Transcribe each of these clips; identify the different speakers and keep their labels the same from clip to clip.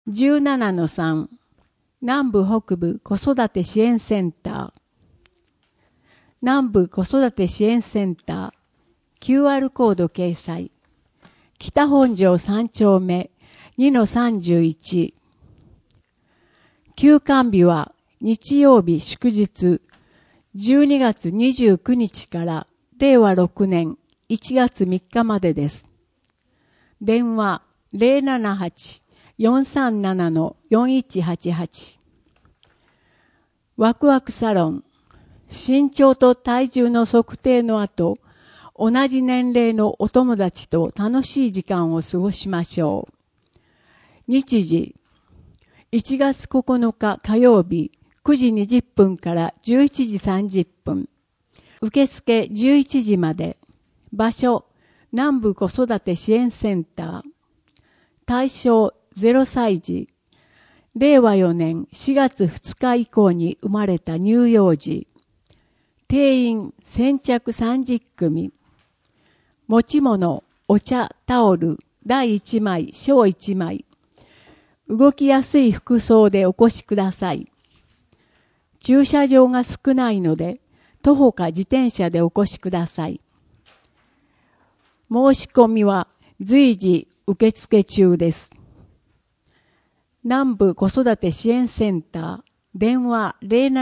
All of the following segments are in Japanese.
Speaker 1: 17-3 南部北部子育て支援センター南部子育て支援センター QR コード掲載北本庄3丁目 2-31 休館日は日曜日祝日12月29日から令和6年1月3日までです。電話078-437-4188ワクワクサロン身長と体重の測定の後、同じ年齢のお友達と楽しい時間を過ごしましょう。日時1月9日火曜日9時20分から11時30分。受付11時まで。場所南部子育て支援センター。対象0歳児。令和4年4月2日以降に生まれた乳幼児。定員先着30組。持ち物、お茶、タオル、大1枚、小1枚。動きやすい服装でお越しください。駐車場が少ないので、徒歩か自転車でお越しください。申し込みは随時受付中です。南部子育て支援センター、電話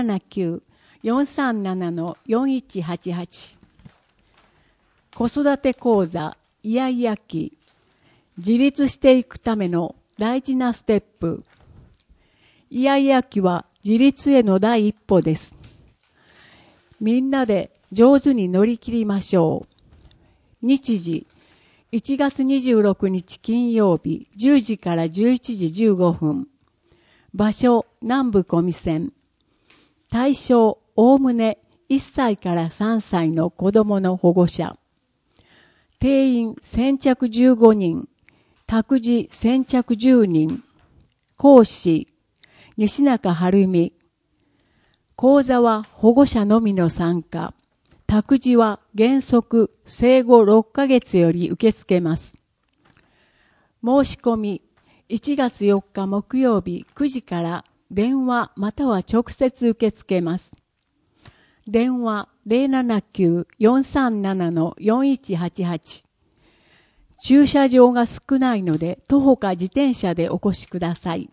Speaker 1: 079-437-4188。子育て講座、イヤイヤ期。自立していくための大事なステップ。イヤイヤ期は自立への第一歩です。みんなで上手に乗り切りましょう。日時1月26日金曜日10時から11時15分。場所南部小見線。対象おおむね1歳から3歳の子供の保護者。定員先着15人。託児先着10人。講師西中晴美。講座は保護者のみの参加。託児は原則生後6ヶ月より受け付けます。申し込み1月4日木曜日9時から電話または直接受け付けます。電話079-437-4188。駐車場が少ないので徒歩か自転車でお越しください。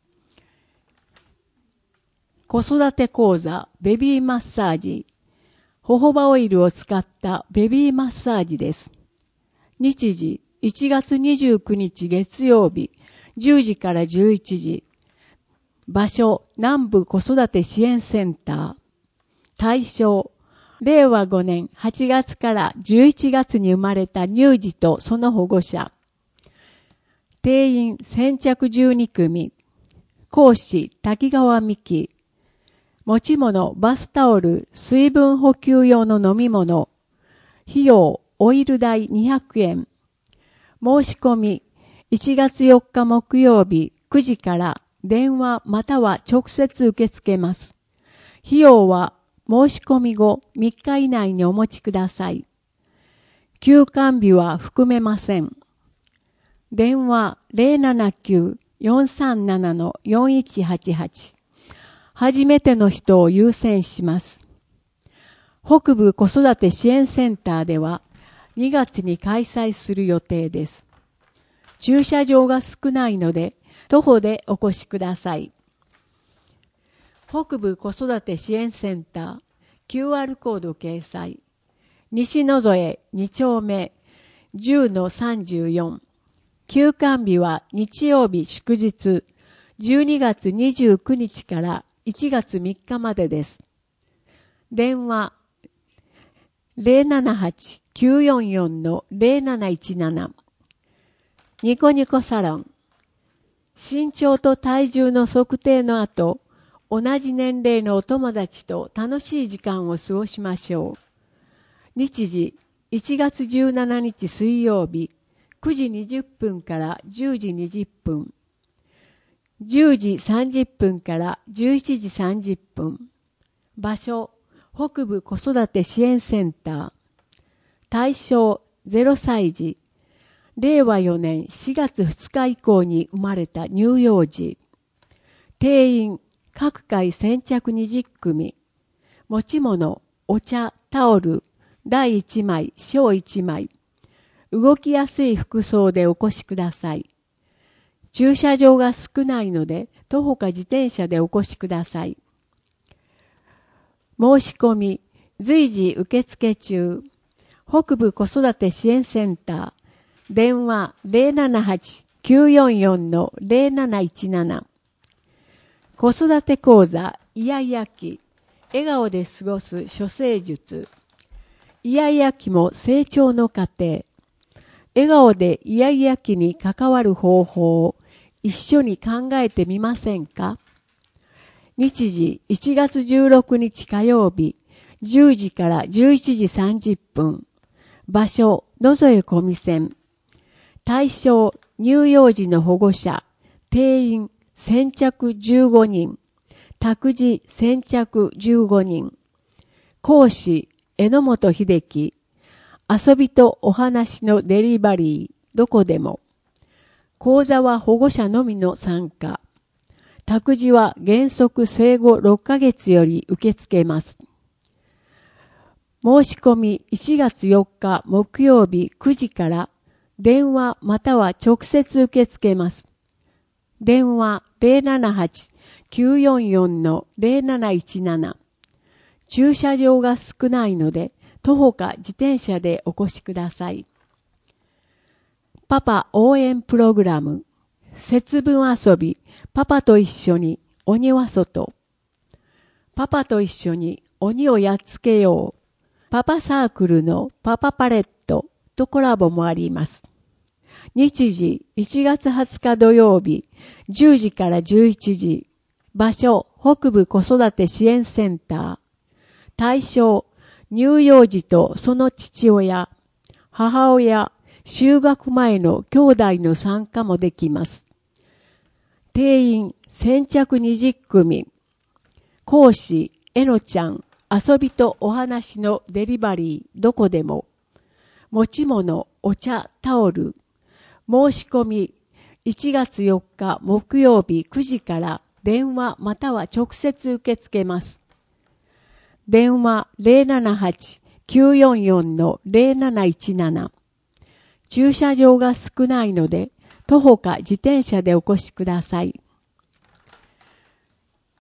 Speaker 1: 子育て講座ベビーマッサージ。ホホバオイルを使ったベビーマッサージです。日時1月29日月曜日10時から11時。場所南部子育て支援センター。対象令和5年8月から11月に生まれた乳児とその保護者。定員先着12組。講師滝川美希。持ち物バスタオル、水分補給用の飲み物。費用オイル代200円。申し込み1月4日木曜日9時から電話または直接受け付けます。費用は申し込み後3日以内にお持ちください。休館日は含めません。電話079-437-4188。初めての人を優先します。北部子育て支援センターでは2月に開催する予定です。駐車場が少ないので徒歩でお越しください。北部子育て支援センター QR コード掲載西野添2丁目 10-34 休館日は日曜日祝日12月29日から1月3日までです。電話078-944-0717ニコニコサロン身長と体重の測定の後、同じ年齢のお友達と楽しい時間を過ごしましょう。日時1月17日水曜日9時20分から10時20分。10時30分から11時30分。場所、北部子育て支援センター。対象0歳児。 令和4年4月2日以降に生まれた乳幼児。定員、各回先着20組。持ち物、お茶、タオル、大1枚、小1枚。動きやすい服装でお越しください。駐車場が少ないので、徒歩か自転車でお越しください。申し込み、随時受付中。北部子育て支援センター。電話 078-944-0717。子育て講座、イヤイヤ期。笑顔で過ごす処世術。イヤイヤ期も成長の過程。笑顔でイヤイヤ期に関わる方法を一緒に考えてみませんか？日時1月16日火曜日、10時から11時30分。場所、野添小見線。対象、乳幼児の保護者。定員、先着15人。託児、先着15人。講師、榎本秀樹。遊びとお話のデリバリー、どこでも。講座は保護者のみの参加。託児は原則生後6ヶ月より受け付けます。申し込み1月4日木曜日9時から電話または直接受け付けます。電話 078-944-0717。駐車場が少ないので徒歩か自転車でお越しください。パパ応援プログラム。節分遊び、パパと一緒に鬼は外。パパと一緒に鬼をやっつけよう。パパサークルのパパパレットとコラボもあります。日時1月20日土曜日、10時から11時。場所、北部子育て支援センター。対象、乳幼児とその父親、母親、就学前の兄弟の参加もできます。定員、先着20組。講師、えのちゃん、遊びとお話のデリバリー、どこでも。持ち物、お茶、タオル。申し込み、1月4日木曜日9時から電話または直接受け付けます。電話 078-944-0717。駐車場が少ないので、徒歩か自転車でお越しください。